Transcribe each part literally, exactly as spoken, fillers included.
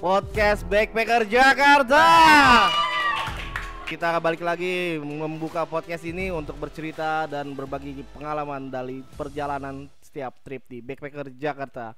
Podcast Backpacker Jakarta. Kita balik lagi membuka podcast ini untuk bercerita dan berbagi pengalaman dari perjalanan setiap trip di Backpacker Jakarta.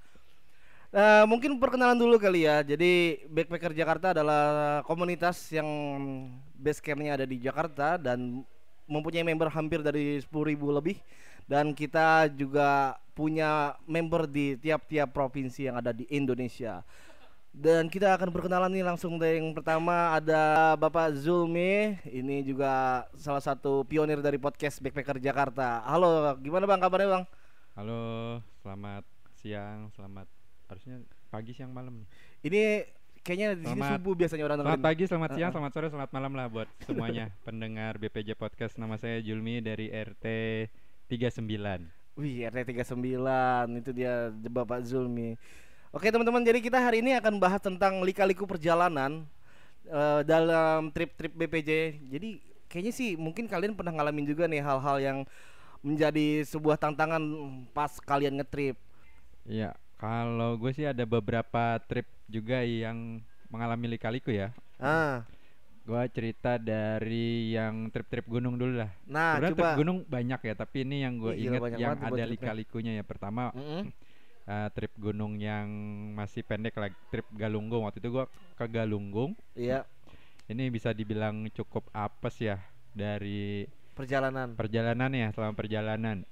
Uh, mungkin perkenalan dulu kali ya. Jadi Backpacker Jakarta adalah komunitas yang base campnya ada di Jakarta dan mempunyai member hampir dari sepuluh ribu lebih. Dan kita juga punya member di tiap-tiap provinsi yang ada di Indonesia. Dan kita akan berkenalan nih langsung dari yang pertama ada Bapak Zulmi. Ini juga salah satu pionir dari podcast Backpacker Jakarta. Halo, gimana Bang kabarnya Bang? Halo, selamat siang, selamat harusnya pagi siang malam nih. Ini kayaknya di sini subuh biasanya orang dengerin. Selamat pagi, selamat siang, selamat sore, selamat malam lah buat semuanya pendengar B P J Podcast. Nama saya Julmi dari R T tiga puluh sembilan. Wih, R T tiga puluh sembilan itu dia Bapak Zulmi. Oke teman-teman, jadi kita hari ini akan bahas tentang lika-liku perjalanan uh, dalam trip-trip B P J. Jadi kayaknya sih mungkin kalian pernah ngalamin juga nih hal-hal yang menjadi sebuah tantangan pas kalian ngetrip. Iya, kalau gue sih ada beberapa trip juga yang mengalami lika-liku ya. Ah. Gue cerita dari yang trip-trip gunung dulu lah. Nah, sebenarnya coba. Trip gunung banyak ya, tapi ini yang gue inget yang ada lika-likunya ya. Pertama. Mm-hmm. Uh, trip gunung yang masih pendek lagi, trip Galunggung. Waktu itu gua ke Galunggung. Iya. Ini bisa dibilang cukup apes ya dari perjalanan. Perjalanan ya, selama perjalanan.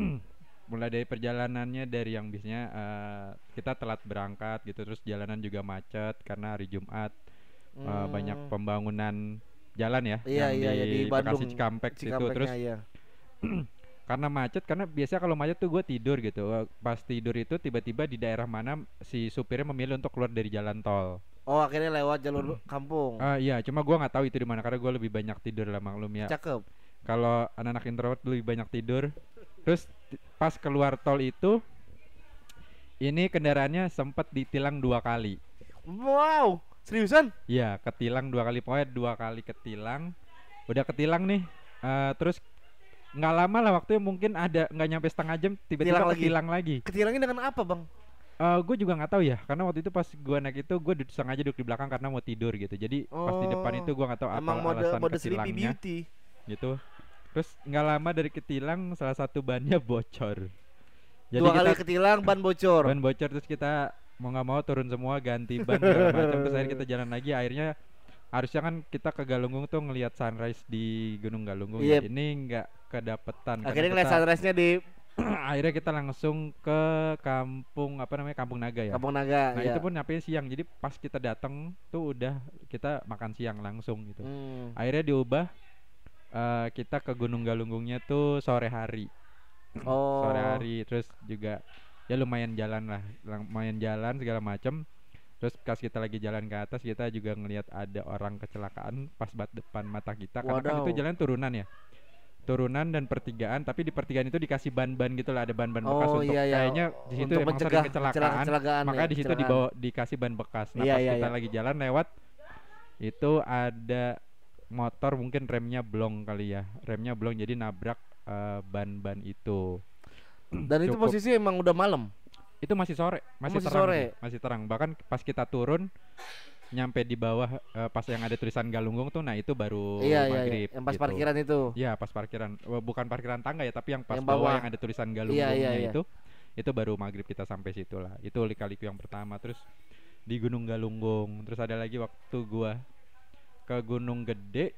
Mulai dari perjalanannya dari yang biasanya uh, kita telat berangkat gitu, terus jalanan juga macet karena hari Jumat. Hmm. Uh, banyak pembangunan jalan ya, iya, yang iya, di, iya, di Bandung, Bekasi Cikampek itu terus. Iya. Karena macet, karena biasa kalau macet tuh gue tidur gitu. Pas tidur itu tiba-tiba di daerah mana si supirnya memilih untuk keluar dari jalan tol. Oh, akhirnya lewat jalur hmm. kampung. Ah uh, iya, cuma gue nggak tahu itu di mana karena gue lebih banyak tidur lah, maklum ya. Cakep. Kalau anak-anak introvert lebih banyak tidur. Terus pas keluar tol itu, ini kendaraannya sempat ditilang dua kali. Wow, seriusan? Iya, ketilang dua kali, pokoknya dua kali ketilang. Udah ketilang nih, uh, terus nggak lama lah waktunya, mungkin ada nggak nyampe setengah jam tiba-tiba ketilang lagi. Ketilangnya dengan apa Bang? Uh, gue juga nggak tahu ya, karena waktu itu pas gue naik itu gue duduk, sengaja duduk di belakang karena mau tidur gitu. Jadi oh, pas di depan itu gue nggak tahu apa mode, alasan mode ketilangnya gitu. Terus nggak lama dari ketilang salah satu bannya bocor. Jadi dua kali ketilang ban bocor. Ban bocor terus kita mau nggak mau turun semua, ganti ban segala macam. Terus akhirnya kita jalan lagi. Akhirnya harusnya kan kita ke Galunggung tuh ngelihat sunrise di Gunung Galunggung. Yep. Ya. Ini nggak kedapetan. Akhirnya ngeliat sunrise-nya di akhirnya kita langsung ke kampung apa namanya, Kampung Naga ya. Kampung Naga. Nah iya. Itu pun nyampe siang. Jadi pas kita datang tuh udah kita makan siang langsung gitu. Hmm. Akhirnya diubah, uh, kita ke Gunung Galunggungnya tuh sore hari. Oh. Sore hari terus juga ya lumayan jalan lah, lumayan jalan segala macam. Terus pas kita lagi jalan ke atas, kita juga ngelihat ada orang kecelakaan pas bat depan mata kita. Karena kan itu jalan turunan ya, turunan dan pertigaan. Tapi di pertigaan itu dikasih ban-ban gitu lah, ada ban-ban bekas oh, untuk iya, iya. kayaknya di situ emang sering kecelakaan. kecelakaan makanya ya, di situ dibawa dikasih ban bekas. Nah iya, pas iya, kita iya. lagi jalan lewat itu ada motor, mungkin remnya blong kali ya, remnya blong jadi nabrak uh, ban-ban itu. Dan itu posisi emang udah malam. Itu masih sore, masih, masih terang, sore. masih terang. Bahkan pas kita turun, nyampe di bawah uh, pas yang ada tulisan Galunggung tuh, nah itu baru iya, maghrib. Iya, iya. Yang pas gitu. Parkiran itu. Iya, pas parkiran, bukan parkiran tangga ya, tapi yang pas yang bawah. bawah yang ada tulisan Galunggungnya iya, iya, iya. itu, itu baru maghrib kita sampai situ lah. Itu lika-liku yang pertama. Terus di Gunung Galunggung, terus ada lagi waktu gua ke Gunung Gede.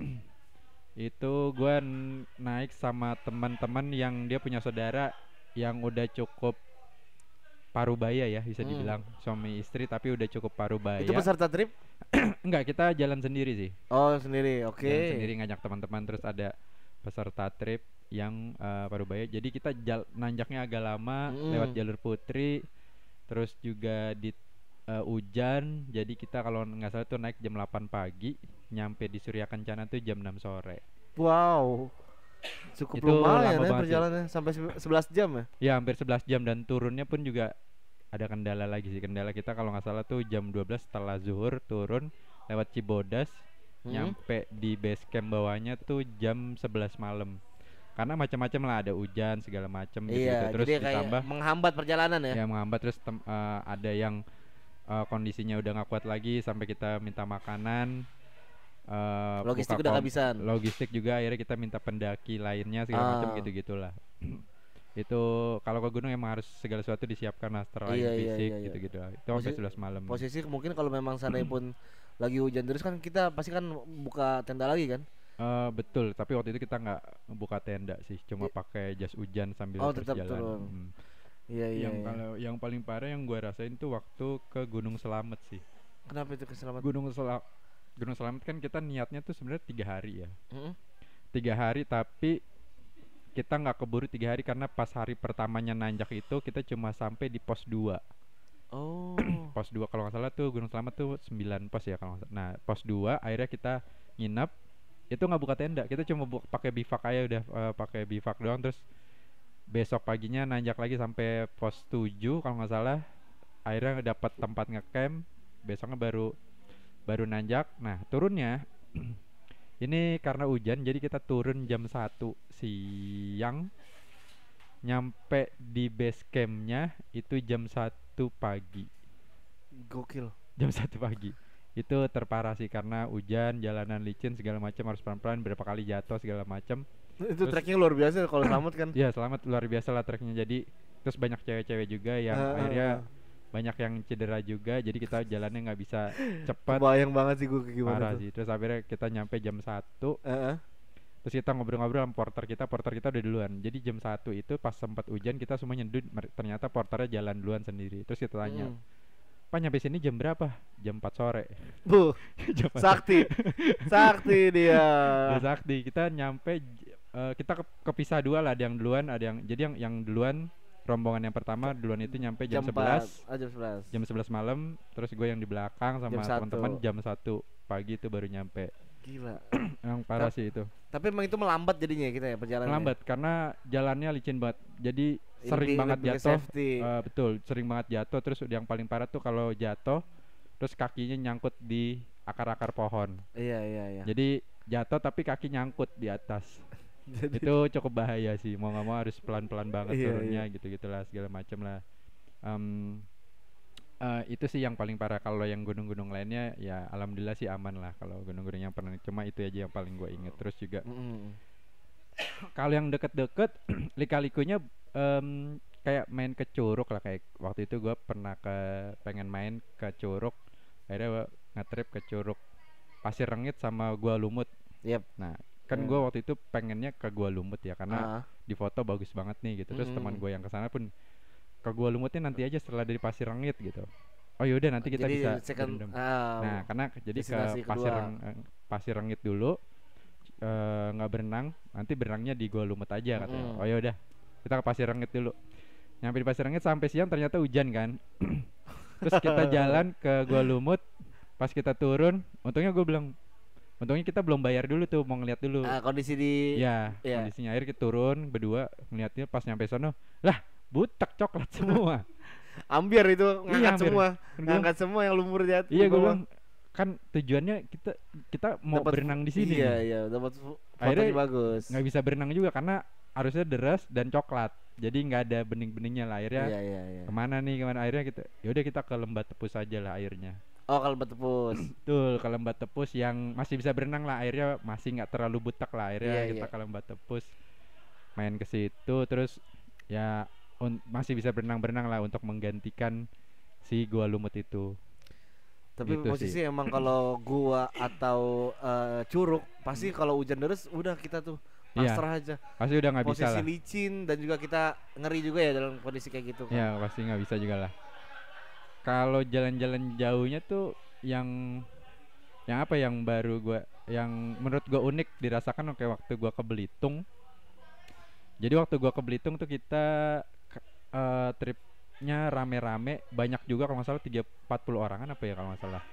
Itu gua n- naik sama teman-teman yang dia punya saudara yang udah cukup parubaya ya, bisa dibilang hmm. suami istri tapi udah cukup parubaya. Itu peserta trip? Enggak, kita jalan sendiri sih. Oh sendiri, oke. Okay. Jalan sendiri ngajak teman-teman, terus ada peserta trip yang uh, parubaya. Jadi kita jal- nanjaknya agak lama hmm. lewat jalur Putri, terus juga di uh, hujan. Jadi kita kalau nggak salah tuh naik jam delapan pagi, nyampe di Surya Kencana tuh jam enam sore. Wow. Cukup itu lumayan ya perjalanannya, sampai sebelas jam ya? Ya hampir sebelas jam, dan turunnya pun juga ada kendala lagi sih. Kendala kita kalau nggak salah tuh jam dua belas setelah zuhur turun lewat Cibodas, hmm. nyampe di base camp bawahnya tuh jam sebelas malam. Karena macam-macam lah, ada hujan segala macam iya, gitu. Terus jadi ditambah menghambat perjalanan ya. Ya menghambat, terus tem- uh, ada yang uh, kondisinya udah nggak kuat lagi sampai kita minta makanan. Uh, Logistik buka udah kom- kehabisan. Logistik juga akhirnya kita minta pendaki lainnya segala macam Ah. gitu-gitulah. Itu kalau ke gunung emang harus segala sesuatu disiapkan lah, selain Iya, iya, fisik iya, iya. gitu-gitu lah. Itu sampai Posi- sebelas malam. Posisi mungkin kalau memang sana pun lagi hujan terus kan kita pasti kan buka tenda lagi kan. Eh, betul, tapi waktu itu kita nggak buka tenda sih, cuma I- pakai jas hujan sambil Oh, terus tetap jalan. turun. Hmm. Iya, iya, Yang iya. kalau yang paling parah yang gua rasain tuh waktu ke Gunung Selamet sih. Kenapa itu keselamatan? Gunung Sela Gunung Selamet kan kita niatnya tuh sebenarnya tiga hari ya. Mm-mm. Tiga hari tapi kita nggak keburu tiga hari karena pas hari pertamanya nanjak itu kita cuma sampai di pos dua. Oh. Pos dua kalau nggak salah tuh Gunung Selamet tuh sembilan pos ya kalau nggak salah. Nah pos dua akhirnya kita nginep, itu nggak buka tenda, kita cuma bu- pakai bivak aja udah, eh, pakai bivak doang. Terus besok paginya nanjak lagi sampai pos tujuh kalau nggak salah, akhirnya dapat tempat ngecamp. Besoknya baru baru nanjak. Nah turunnya ini karena hujan jadi kita turun jam satu siang, nyampe di base campnya itu jam satu pagi. Gokil. Jam satu pagi itu terparah sih karena hujan, jalanan licin segala macam, harus pelan-pelan, berapa kali jatuh segala macam. Itu Terus- trekking luar biasa kalau selamat kan. Ya selamat, luar biasa lah treknya. Jadi terus banyak cewek-cewek juga yang Ah, akhirnya ah, banyak yang cedera juga, jadi kita jalannya nggak bisa cepat, Kebayang banget sih gue gimana parah tuh. sih. Terus akhirnya kita nyampe jam satu, Heeh. terus kita ngobrol-ngobrol sama porter kita, porter kita udah duluan. Jadi jam satu itu pas sempat hujan kita semua nyeduh, mer- ternyata porternya jalan duluan sendiri. Terus kita tanya, Mm. "Pak nyampe sini jam berapa?" Jam empat sore. Buh, Jam empat sakti. Sakti dia. Udah sakti. Kita nyampe j- eh, kita ke- kepisah dua lah, ada yang duluan, ada yang jadi yang yang duluan, rombongan yang pertama duluan itu nyampe jam, empat. sebelas. Ah, jam sebelas. Jam sebelas malam, terus gue yang di belakang sama Jam satu. teman-teman jam satu pagi itu baru nyampe. Gila. Yang parah Tap- sih itu. Tapi emang itu melambat jadinya kita ya perjalanan. Melambat karena jalannya licin banget. Jadi sering Lebih- banget lebih ke jatuh. safety. Eh, betul, sering banget jatuh. Terus yang paling parah tuh kalau jatuh terus kakinya nyangkut di akar-akar pohon. Iya, iya, iya. Jadi jatuh tapi kaki nyangkut di atas. Jadi Itu cukup bahaya sih, mau nggak mau harus pelan-pelan banget Iya, turunnya, gitu-gitulah segala macem lah. Em, eh, itu sih yang paling parah. Kalau yang gunung-gunung lainnya ya alhamdulillah sih aman lah. Kalau gunung-gunung yang pernah, cuma itu aja yang paling gue inget. Terus juga Mm-mm. kalau yang deket-deket lika-likunya em, kayak main ke Curug lah. Kayak waktu itu gue pernah ke pengen main ke Curug, akhirnya gua nge-trip ke Curug Pasir Rengit sama Gua Lumut. Yep. Nah kan Ya. gue waktu itu pengennya ke Gua Lumut ya karena Ah. di foto bagus banget nih gitu. Terus teman Mm-mm. gue yang kesana pun, ke Gua Lumutnya nanti aja setelah dari Pasir Rengit gitu. Oh yaudah nanti kita Jadi bisa second, berendam. ah, Nah karena ke- jadi ke destinasi Pasir kedua. Reng- eh, Pasir Rengit dulu, eh, nggak berenang, nanti berenangnya di Gua Lumut aja katanya. Mm-mm. Oh yaudah kita ke Pasir Rengit dulu. Nyampe di Pasir Rengit sampai siang ternyata hujan kan. Terus kita jalan ke Gua Lumut. Pas kita turun, untungnya gue bilang, untungnya kita belum bayar dulu tuh, mau ngeliat dulu. Ah, kondisi di Ya, iya. kondisinya akhirnya kita turun berdua ngeliatnya, pas nyampe sono, lah butek coklat semua. ambiar itu ngangkat ambiar. semua, Kan gua- ngangkat semua yang lumur jatuh. iya gue bilang kan tujuannya kita kita mau Dapat- berenang di sini. Iya, nih. iya, dapat fo- Akhirnya fotonya bagus. Nggak bisa berenang juga karena arusnya deras dan coklat. Jadi nggak ada bening-beningnya lah akhirnya. Iya, iya, iya. Kemana nih kemana akhirnya kita, yaudah kita ke Lembah Tepus aja lah airnya. Oh, kalau betepus. Betul, ke Lembah Tepus yang masih bisa berenang lah, airnya masih nggak terlalu butek lah, akhirnya Iya, kita iya. ke Lembah Tepus, main ke situ. Terus ya un- masih bisa berenang-berenang lah untuk menggantikan si Gua Lumut itu. Tapi Gitu posisi sih. emang kalau gua atau eh, Curug pasti kalau hujan deras udah kita tuh Iya, pasrah aja. pasti udah nggak bisa Posisi lah. licin dan juga kita ngeri juga ya dalam kondisi kayak gitu kan. Ya pasti nggak bisa juga lah. Kalau jalan-jalan jauhnya tuh yang yang apa yang baru gua, yang menurut gua unik dirasakan kayak waktu gua ke Belitung. Jadi waktu gua ke Belitung tuh kita ke- eh, tripnya rame-rame, banyak juga kalau nggak salah tiga empat puluh orangan apa ya kalau nggak salah.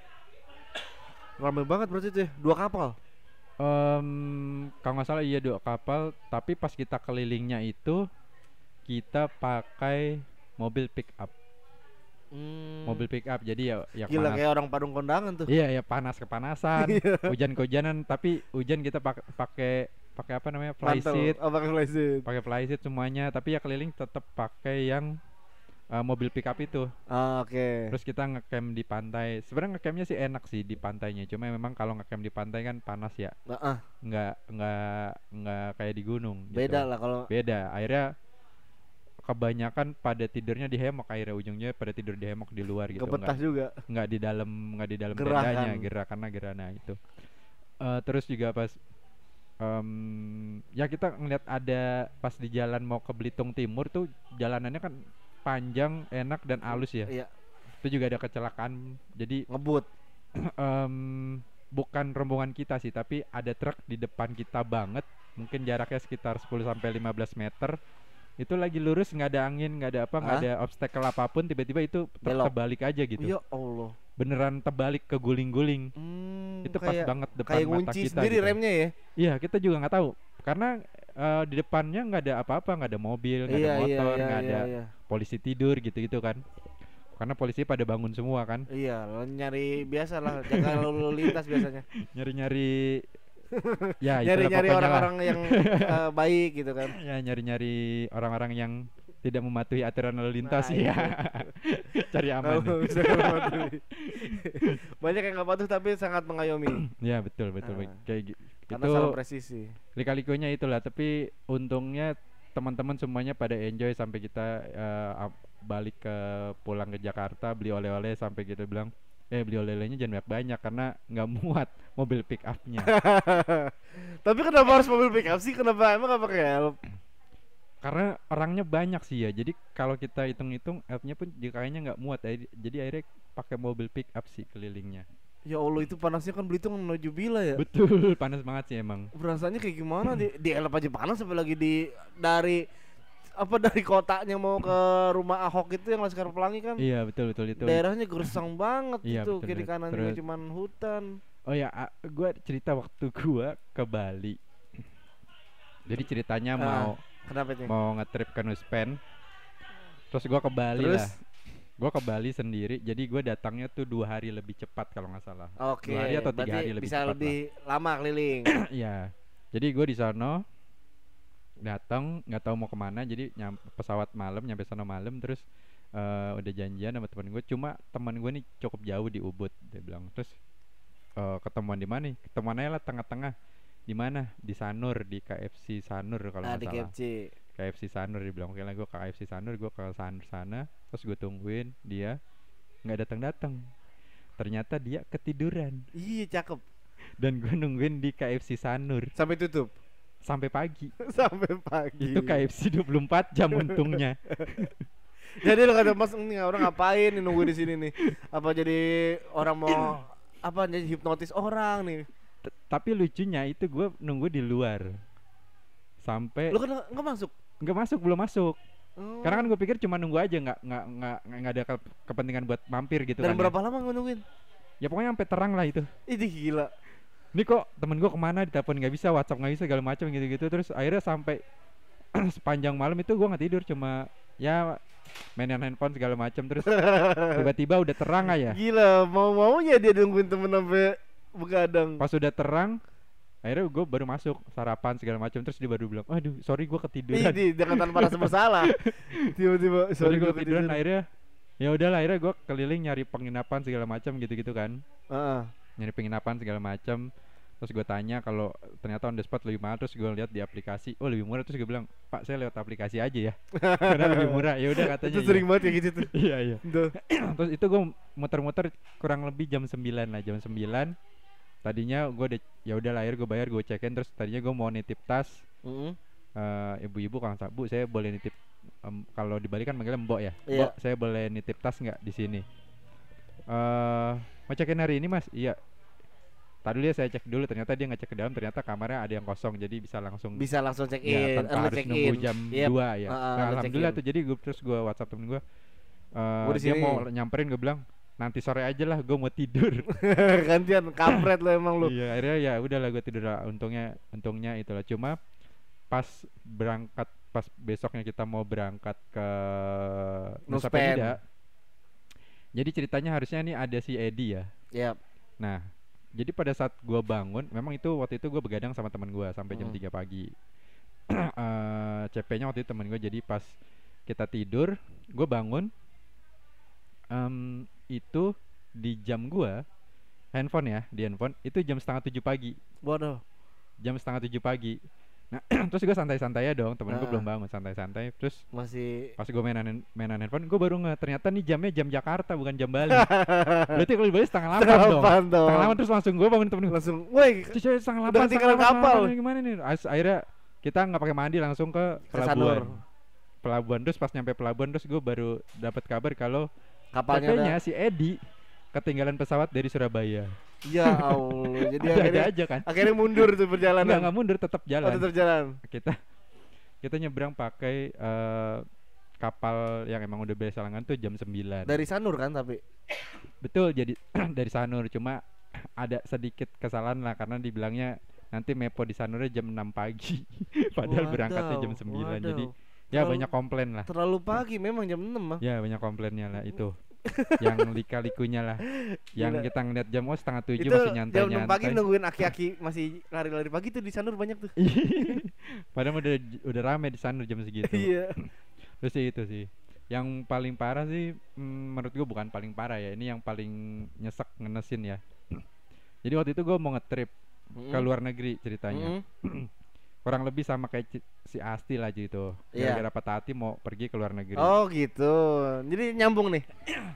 Ramai banget berarti tuh ya, dua kapal. Em, kalau nggak salah iya dua kapal, tapi pas kita kelilingnya itu kita pakai mobil pick up. Hmm. Mobil pick up, jadi ya ya Gila panas. kayak orang Padang kondangan tuh. Iya ya panas kepanasan, Iya. hujan kehujanan, tapi hujan kita pak- pakai pakai apa namanya fly Mantel. seat, Oh, pakai fly seat. pakai fly seat semuanya, tapi ya keliling tetap pakai yang uh, mobil pick up itu. Ah, oke. Okay. Terus kita ngecamp di pantai. Sebenarnya ngecampnya sih enak sih di pantainya. Cuma memang kalau ngecamp di pantai kan panas ya. Nah, ah. Nggak nggak nggak kayak di gunung. Beda gitu. lah kalau. Beda. Akhirnya kebanyakan pada tidurnya di hemok, akhirnya ujungnya pada tidur di hemok di luar gitu. Kebetah juga. Nggak di dalam nggak di dalam Gerah tendanya, kan. gerah karena gerana itu. Uh, terus juga pas um, ya kita ngeliat ada pas di jalan mau ke Belitung Timur tuh jalanannya kan panjang, enak dan halus ya. Iya. Itu juga ada kecelakaan. Jadi ngebut. um, bukan rombongan kita sih, tapi ada truk di depan kita banget. Mungkin jaraknya sekitar sepuluh sampai lima belas meter. Itu lagi lurus, nggak ada angin, nggak ada apa, nggak ada obstacle apapun, tiba-tiba itu truk terbalik aja gitu. Ya Allah. Beneran terbalik ke guling-guling. Hmm, itu pas banget depan kayak mata ngunci kita sendiri gitu. Remnya ya. Iya, kita juga nggak tahu karena uh, di depannya nggak ada apa-apa, nggak ada mobil, nggak iya, ada motor, nggak iya, ada iya, iya. polisi tidur gitu-gitu kan. Karena polisi pada bangun semua kan. Iya, nyari biasa lah, jaga lalu lintas biasanya. Nyari-nyari ya nyari-nyari orang-orang yang uh, baik gitu kan. Ya, nyari-nyari orang-orang yang tidak mematuhi aturan lalu lintas. Nah, ya. Cari aman. Banyak yang nggak patuh tapi sangat mengayomi. Ya, betul betul. Nah, kayak gitu. Karena salah presisi. Lika-likunya itulah, tapi untungnya teman-teman semuanya pada enjoy sampai kita uh, balik ke pulang ke Jakarta, beli oleh-oleh sampai kita bilang eh beli oleh-olehnya jangan banyak-banyak karena nggak muat mobil pick up-nya. Tapi kenapa harus mobil pick up sih? Kenapa emang nggak pakai helm? Karena orangnya banyak sih ya. Jadi kalau kita hitung-hitung helmnya pun kayaknya nggak muat. Jadi akhirnya pakai mobil pick up sih kelilingnya. Ya Allah, itu panasnya kan Belitung menuju Bila ya. Betul, panas banget sih emang. Rasanya kayak gimana di di elep aja panas, sampai lagi di dari apa dari kotanya mau ke rumah Ahok itu yang Laskar Pelangi kan. Iya, betul betul itu. Daerahnya gersang banget iya, itu, betul, kiri kanannya terus, cuman hutan. Oh ya, gue cerita waktu gue ke Bali. Jadi ceritanya uh, mau kenapa itu? Mau ngetrip ke Nuspen. Terus gue ke Bali terus? lah. Gue ke Bali sendiri, jadi gue datangnya tuh dua hari lebih cepat kalau nggak salah. Oke. Okay, dua hari atau tiga hari lebih bisa cepat lebih lah. lama keliling. Iya. Jadi gue di sono datang, nggak tahu mau kemana, jadi nyam, pesawat malam, nyampe sono malam, terus uh, udah janjian sama teman gue. Cuma teman gue nih cukup jauh di Ubud, dia bilang. Terus uh, ketemuan di mana? Ketemuan aja lah tengah-tengah. Di mana? Di Sanur, di K F C Sanur kalau nggak ah, salah. K F C. K F C Sanur, dia bilang. Oke lah, gue ke K F C Sanur, gue ke Sanur sana. Terus gue tungguin dia, nggak datang-datang. Ternyata dia ketiduran. Iya, cakep. Dan gue nungguin di K F C Sanur sampai tutup. Sampai pagi. Sampai pagi. Itu K F C dua puluh empat jam untungnya. Jadi lo kata Mas, ini orang ngapain nih nunggu di sini nih? Apa jadi orang mau apa jadi hipnotis orang nih? T- Tapi lucunya itu gue nunggu di luar sampai. Lo kan nggak masuk? Nggak masuk, belum masuk. Oh. Karena kan gue pikir cuma nunggu aja, nggak nggak nggak nggak ada ke- kepentingan buat mampir gitu. Dan kan berapa ya. lama gue nungguin? Ya pokoknya sampai terang lah itu. Ini gila. Ini kok temen gue kemana, ditelepon nggak bisa, WhatsApp nggak bisa, segala macam gitu-gitu. Terus akhirnya sampai sepanjang malam itu gue nggak tidur, cuma ya mainin handphone segala macam. Terus tiba-tiba udah terang aja. Gila, mau maunya dia nungguin temen sampai begadang. Pas udah terang, akhirnya gue baru masuk sarapan segala macam. Terus dia baru bilang, aduh sorry gue ketiduran. Ini dengan tanpa rasa bersalah. Tiba-tiba sorry gue ketiduran. Akhirnya ya udahlah, akhirnya gue keliling nyari penginapan segala macam gitu-gitu kan. Uh-uh. Nyari penginapan segala macam. Terus gue tanya kalau ternyata on the spot lebih mahal. Terus gue lihat di aplikasi, oh lebih murah. Terus gue bilang, Pak saya lewat aplikasi aja ya, karena lebih murah. Ya udah katanya. Itu sering banget kayak gitu tuh. Iya iya. Terus itu gue muter-muter kurang lebih jam sembilan lah, jam sembilan. Tadinya gue udah ya udah lahir gue bayar, gue cekin. Terus tadinya gue mau nitip tas. Mm-hmm. uh, ibu-ibu kalau Bu saya boleh nitip, um, kalau di Bali kan manggilnya Mbok ya. Yeah. Mbok saya boleh nitip tas nggak di sini? Uh, mau cekin hari ini mas? Iya. Tadi dia saya cek dulu, ternyata dia ngecek ke dalam, ternyata kamarnya ada yang kosong, jadi bisa langsung bisa langsung check ya, in, tanpa harus nunggu jam yep. dua ya. Uh, nah, alhamdulillah tuh, jadi gue terus gue WhatsApp temen gue, uh, dia mau nyamperin, gue bilang nanti sore aja lah, gue mau tidur. Gantian kampret lo emang lo. Iya, akhirnya ya udahlah gue tidur lah. Untungnya, untungnya itulah. Cuma pas berangkat, pas besoknya kita mau berangkat ke Nusa Penida. Jadi ceritanya harusnya nih ada si Edi ya. Yep. Nah, jadi pada saat gue bangun, memang itu waktu itu gue begadang sama teman gue sampai jam hmm. tiga pagi. uh, C P-nya waktu itu teman gue, jadi pas kita tidur, gue bangun, itu di jam gua handphone ya, di handphone itu jam setengah tujuh pagi. Waduh. Jam setengah tujuh pagi. Nah, terus gue santai-santai ya dong, temen gue Heeh. belum bangun, santai-santai. Terus Masih pas gue mainan mainan handphone, gue baru nge ternyata nih jamnya jam Jakarta bukan jam Bali. Berarti kalau di Bali setengah delapan dong. Delapan dong. Setengah delapan terus langsung gue bangun temen gue. langsung, woi, Cuy, cuy, setengah udah delapan, setengah ketinggalan delapan, kapal. setengah delapan, gimana nih? As- Akhirnya kita nggak pakai mandi langsung ke Ke Sanur. pelabuhan. Pelabuhan terus pas nyampe pelabuhan terus gue baru dapat kabar kalau Kapalnya katanya ada. si Edi ketinggalan pesawat dari Surabaya. Ya Allah. Jadi Ada-ada akhirnya aja kan. akhirnya mundur tuh perjalanan. Enggak, enggak mundur, tetap Oh, jalan. tetap jalan. Kita kita nyebrang pakai eh, kapal yang emang udah biasa langan tuh jam sembilan. Dari Sanur kan tapi. Betul, jadi dari Sanur, cuma ada sedikit kesalahan lah karena dibilangnya nanti Mepo di Sanurnya jam enam pagi. Padahal Wadaw, berangkatnya jam sembilan. wadaw. Jadi ya Terlalu- banyak komplain lah. Terlalu pagi memang jam enam mah. Ya banyak komplainnya lah itu. Yang lika-likunya lah. Yang Gila. kita ngeliat jam oh setengah tujuh Itu masih jam nyantai-nyantai. enam pagi nungguin aki-aki masih lari-lari pagi tuh di Sanur banyak tuh. Padahal udah udah rame di Sanur jam segitu. Iya. Terus sih itu sih. Yang paling parah sih mm, menurut gue bukan paling parah ya. Ini yang paling nyesek ngenesin ya. Jadi waktu itu gue mau ngetrip ke luar negeri ceritanya. Mm-mm. Kurang lebih sama kayak ci- si Asti lah gitu. Iya. Gara-gara Patah Hati mau pergi ke luar negeri. Oh gitu. Jadi nyambung nih.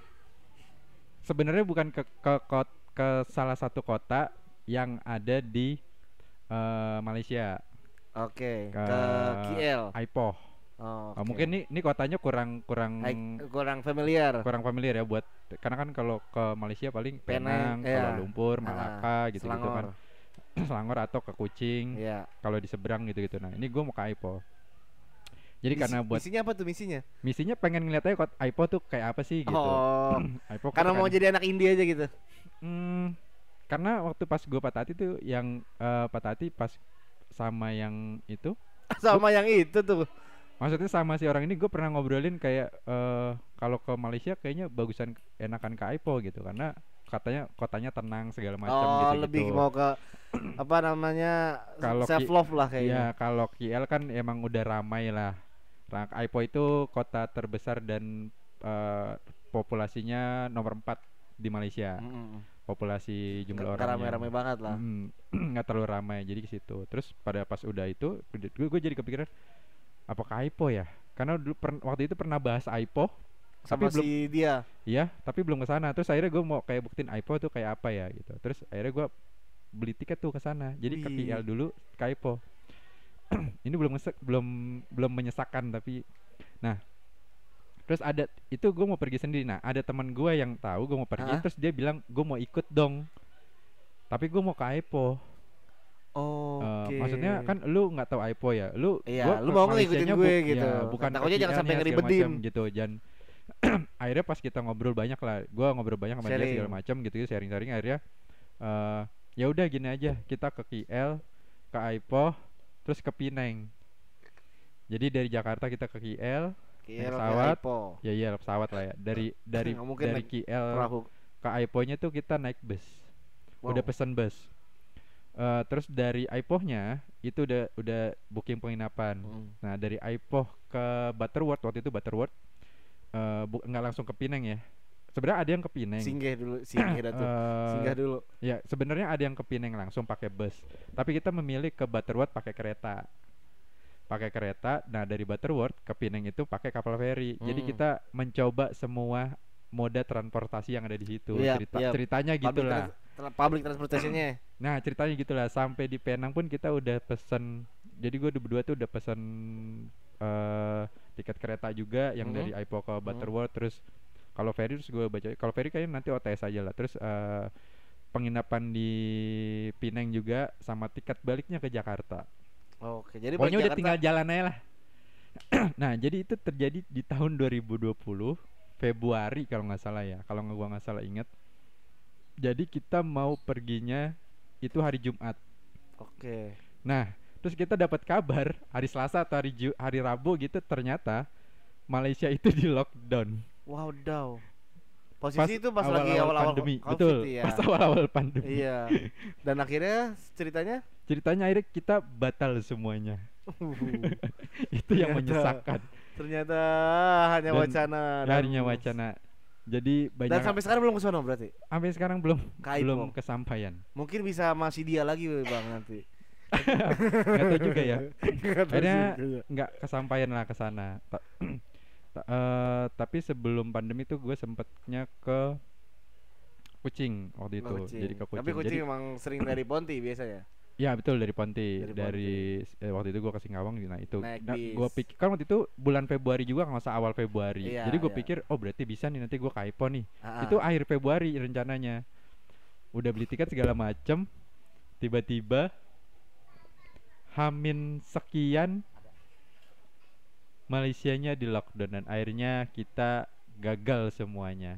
Sebenarnya bukan ke ke kot- ke salah satu kota yang ada di eh, Malaysia, Oke. ke Ke K L. Ipoh. Oh, Oh, oke. mungkin nih ini kotanya kurang kurang Hai- kurang familiar. kurang familiar ya buat karena kan kalau ke Malaysia paling Penang, Penang, iya. Kuala Lumpur, Ah, Malaka gitu-gitu kan. Selangor. Selangor atau ke Kucing Iya. kalau di seberang gitu-gitu. Nah, ini gue mau ke Ipoh. Jadi Misi- karena buat misinya apa tuh misinya? misinya pengen ngeliat aja kot Ipoh tuh kayak apa sih gitu. Oh. Ipoh Karena kan- mau jadi anak indie aja gitu. Hmm, karena waktu pas gue Patah Hati tuh yang eh, Patah Hati pas sama yang itu, Sama yang itu tuh. maksudnya sama si orang ini gue pernah ngobrolin kayak eh, kalau ke Malaysia kayaknya bagusan enakan ke Ipoh gitu karena katanya kotanya tenang segala macam Oh, gitu-gitu. lebih mau ke apa namanya? Kalau self Ki- love lah Iya, kayaknya. kalau K L kan emang udah ramai lah. Nah, Ipoh itu kota terbesar dan eh, populasinya nomor empat di Malaysia. Mm-mm. Populasi jumlah Nggak orangnya. rame-rame banget lah. Mm, nggak terlalu ramai jadi ke situ. Terus pada pas udah itu gue gue jadi kepikiran apakah Ipoh ya? Karena dulu per- waktu itu pernah bahas Ipoh Sama tapi belum si dia. iya, tapi belum ke sana. Terus akhirnya gue mau kayak buktiin Ipoh tuh kayak apa ya gitu. Terus akhirnya gue beli tiket tuh ke sana. Jadi ke K L Wih. dulu ke Ipoh. Ini belum ngesek, belum belum menyesakan tapi nah terus ada itu gue mau pergi sendiri. Nah ada teman gue yang tahu gue mau pergi Hah? terus dia bilang gue mau ikut dong tapi gue mau ke Ipoh. Oh, Eh, oke. maksudnya kan lu nggak tahu Ipoh ya, lu Iya, gua lu ke mau ngikutin Malaysianya gue bu- gitu. ya, bukan Takutnya ke jangan sampai K L-nya segala ngeribetin. macam gitu dan akhirnya pas kita ngobrol banyak lah, gua ngobrol banyak sama dia Sharing. segala macam gitu sharing-sharing akhirnya eh ya udah gini aja kita ke K L, ke Ipoh, terus ke Penang. Jadi dari Jakarta kita ke K L, Kira pesawat. Ipoh. ya iya pesawat lah ya. Dari dari Nggak mungkin dari naik K L Perahu. ke Ipohnya tuh kita naik bus. Wow. Udah pesen bus. Eh, terus dari Ipohnya itu udah udah booking penginapan. Mm. Nah dari Ipoh ke Butterworth waktu itu Butterworth eh bu- nggak langsung ke Penang ya. Sebenarnya ada yang ke Penang. Singgah dulu, singgah dah tuh. Eh, Singgah dulu. ya sebenarnya ada yang ke Penang langsung pakai bus. Tapi kita memilih ke Butterworth pakai kereta. Pakai kereta. Nah dari Butterworth ke Penang itu pakai kapal feri. Jadi Mm. kita mencoba semua moda transportasi yang ada di situ. Iya, Cerita iya. ceritanya Public gitulah. trans- tra- public transportation-nya. Nah ceritanya gitulah sampai di Penang pun kita udah pesen. Jadi gue berdua tuh udah pesen eh tiket kereta juga yang Mhm. dari Ipoh ke Butterworth. Terus kalau ferry terus gue baca kalau ferry kayaknya nanti O T S aja lah. Terus eh penginapan di Penang juga sama tiket baliknya ke Jakarta. Oke, jadi Pokoknya balik udah tinggal jalan aja lah. Nah jadi itu terjadi di tahun dua ribu dua puluh Februari kalau nggak salah ya. Kalau nggak gua nggak salah ingat. Jadi kita mau perginya itu hari Jumat. Oke. Nah, terus kita dapat kabar hari Selasa atau hari Ju- hari Rabu gitu ternyata Malaysia itu di lockdown. Wow, daw. Posisi itu pas lagi awal-awal awal-awal pandemi, COVID betul. ya. Pas awal-awal pandemi. Iya. Dan akhirnya ceritanya Ceritanya akhirnya kita batal semuanya. Itu yang Ternyata. menyesakan. ternyata hanya Dan wacana Harinya wacana. Jadi Dan banyak sampai sekarang belum ke sono berarti. sampai sekarang belum Ke Ipoh. belum kesampaian. Mungkin bisa masih dia lagi Bang nanti. Nggak tahu juga ya. Nggak tahu Akhirnya juga ya. nggak kesampaian lah ke sana. Ta- ta- eh, tapi sebelum pandemi tuh gue sempetnya ke Kucing waktu itu. Oh, Kucing. Jadi ke Kucing. Tapi Kucing Jadi emang sering dari Ponti biasanya. ya betul dari Ponti. Dari Dari, eh, waktu itu gue ke Singkawang. Nah itu. Naik Nah, bis. gue pikir kan waktu itu bulan Februari juga nggak usah awal Februari. Iya, Jadi gue iya. pikir oh berarti bisa nih nanti gue ke Ipoh nih. Ah, Itu akhir Februari rencananya. Udah beli tiket segala macem. Tiba-tiba Hamin sekian Malaysianya di lockdown dan akhirnya kita gagal semuanya.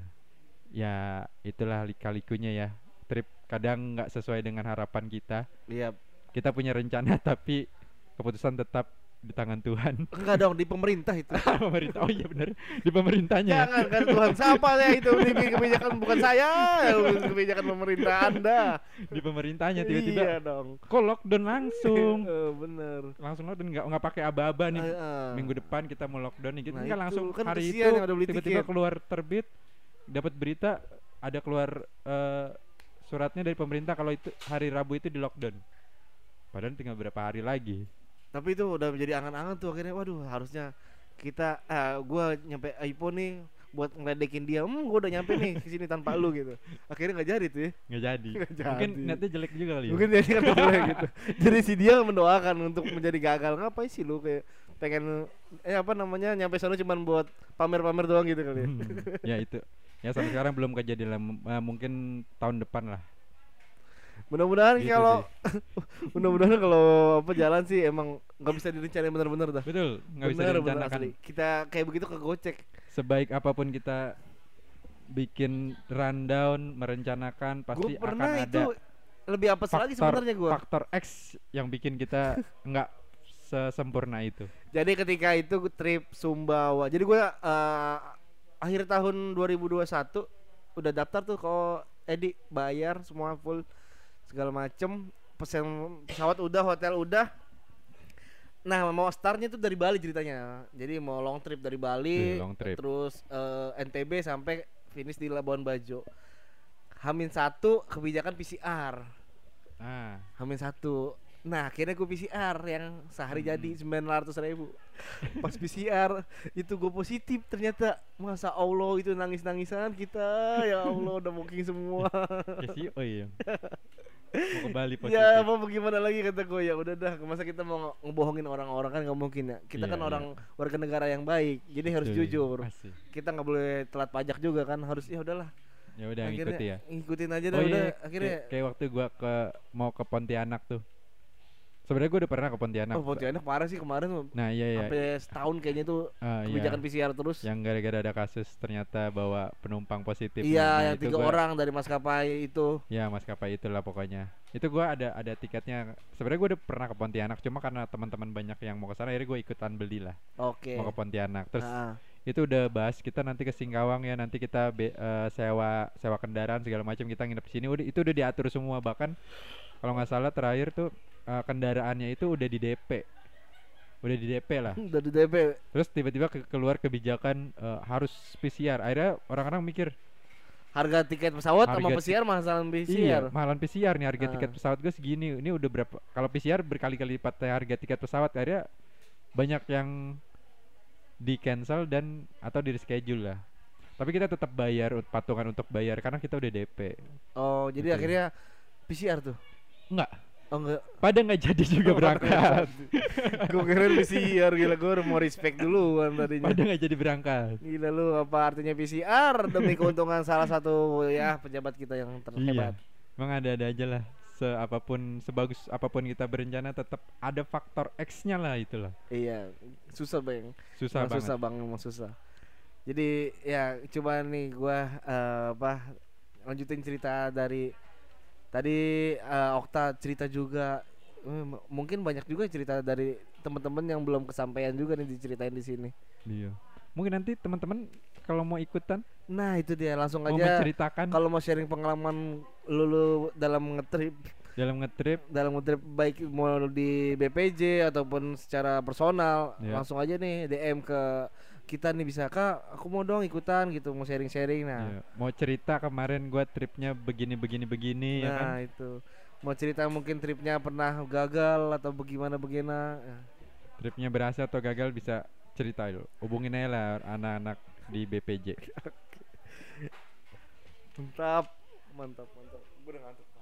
Ya itulah lika-likunya ya. Trip kadang nggak sesuai dengan harapan kita. iya. Kita punya rencana tapi keputusan tetap di tangan Tuhan. Enggak dong, di pemerintah itu. Pemerintah. Oh iya benar, di pemerintahnya. Jangan kan Tuhan siapa ya itu, ini kebijakan bukan saya, kebijakan pemerintah Anda. Di pemerintahnya tiba-tiba Iya dong. kok lockdown langsung. Eh, bener. Langsung lockdown nggak nggak pakai aba-aba nih. Eh, eh. Minggu depan kita mau lockdown nih. Kita Nah, nggak itu langsung kan hari kesian itu yang udah beli tiba-tiba tiket. keluar terbit dapat berita ada keluar eh, suratnya dari pemerintah kalau itu hari Rabu itu di lockdown. Padahal tinggal berapa hari lagi. Tapi itu udah menjadi angan-angan tuh akhirnya, waduh harusnya kita, ah, gua nyampe Ipoh nih buat ngeledekin dia, hmm gua udah nyampe nih ke sini tanpa lu gitu. Akhirnya nggak jadi tuh ya. Nggak jadi. Nggak Mungkin jadi. netnya jelek juga kali ya. Mungkin jadi kan jelek gitu. Jadi si dia mendoakan untuk menjadi gagal. Ngapain sih lu kayak pengen eh apa namanya nyampe sana cuman buat pamer-pamer doang gitu kali ya. Hmm, ya itu. Ya sampai sekarang belum kejadian lah. M- eh, mungkin tahun depan lah. Mudah-mudahan Gitu kalau mudah-mudahan kalau apa jalan sih emang nggak bisa direncanain bener-bener dah. Betul, nggak bisa Bener, bener direncanakan. asli. Kita kayak begitu kegocek. Sebaik apapun kita bikin rundown, merencanakan Gue pasti pernah akan itu ada lebih apes lagi sebenarnya gue. faktor X yang bikin kita nggak sesempurna itu. Jadi ketika itu trip Sumbawa. Jadi gue uh, akhir tahun dua ribu dua puluh satu udah daftar tuh kalau Edi bayar semua full segala macem, pesen pesawat udah, hotel udah. Nah mau startnya tuh dari Bali ceritanya. Jadi mau long trip dari Bali, Iya, long trip. terus uh, N T B sampai finish di Labuan Bajo. Hamin satu kebijakan P C R. Ah, Hamin satu. Nah akhirnya gue P C R yang sehari Hmm. jadi sembilan ratus ribu. Pas P C R itu gue positif, ternyata masa Allah itu nangis-nangisan kita. Ya Allah udah booking semua. ke si oh iya. Mau ke Bali positif. Ya mau gimana lagi kata gue, ya udah dah, masa kita mau nge- ngebohongin orang-orang kan nggak mungkin ya. Kita Iya, kan iya. orang warga negara yang baik, jadi harus Betul. jujur. Asik. Kita nggak boleh telat pajak juga kan, harus ya udahlah. Ya udah Akhirnya ngikuti ya. ngikutin aja dah Oh udah. iya, Akhirnya kayak, kayak waktu gua ke mau ke Pontianak tuh. Sebenarnya gua udah pernah ke Pontianak. oh Pontianak parah sih kemarin tuh. Nah iya iya. Sampai setahun kayaknya tuh Ah, iya. kebijakan P C R terus. Yang gara-gara ada kasus ternyata bawa penumpang positif. Iya, Nah, yang itu tiga gua- orang dari maskapai itu. Ya maskapai itulah pokoknya. Itu gua ada ada tiketnya. Sebenarnya gua udah pernah ke Pontianak, cuma karena teman-teman banyak yang mau ke sana, akhirnya gua ikutan beli lah. Oke. Mau ke Pontianak. Terus Ah, itu udah bahas kita nanti ke Singkawang ya, nanti kita be- eh, sewa sewa kendaraan segala macam, kita nginep di sini. Udah itu udah diatur semua, bahkan kalau nggak salah terakhir tuh eh, kendaraannya itu udah di D P. Udah di D P lah. udah di D P. Terus tiba-tiba ke- keluar kebijakan eh, harus P C R. Akhirnya orang-orang mikir, Harga tiket pesawat sama Harga P C R masalah P C R. iya, mahalan P C R nih, harga Ah. tiket pesawat gue segini. Ini udah berapa? Kalau P C R berkali-kali lipat harga tiket pesawat. Akhirnya banyak yang di cancel dan atau di reschedule lah. Tapi kita tetap bayar ut- patungan untuk bayar karena kita udah D P. Oh, jadi Betul. akhirnya P C R tuh. Enggak, Oh enggak. pada nggak jadi juga berangkat. Gue kira P C R, gila gue udah mau respect duluan tadinya. Pada nggak jadi berangkat. Gila lu, apa artinya P C R demi keuntungan salah satu ya pejabat kita yang terhebat. Iya. Emang ada-ada aja lah. Seapapun sebagus apapun kita berencana tetap ada faktor X-nya lah itulah. Iya, susah bang. Susah Emang banget. susah bang, emang susah. Jadi ya coba nih gua eh, apa lanjutin cerita dari tadi eh, Okta cerita juga. Eh, m- mungkin banyak juga cerita dari teman-teman yang belum kesampaian juga nih diceritain di sini. Iya. Mungkin nanti teman-teman kalau mau ikutan Nah itu dia, langsung mau aja menceritakan kalau mau sharing pengalaman lulu dalam ngetrip dalam ngetrip dalam ngetrip baik mau di B P J ataupun secara personal, Iya. langsung aja nih D M ke kita nih bisa, Kak aku mau dong ikutan gitu, mau sharing-sharing. Nah Iya, mau cerita kemarin gua tripnya begini begini begini ya kan. nah itu mau cerita mungkin tripnya pernah gagal atau bagaimana bagaimana. Nah, Tripnya berhasil atau gagal bisa cerita dulu. Hubungin aja lah anak-anak di B P J. mantap mantap mantap, gue udah ngantuk.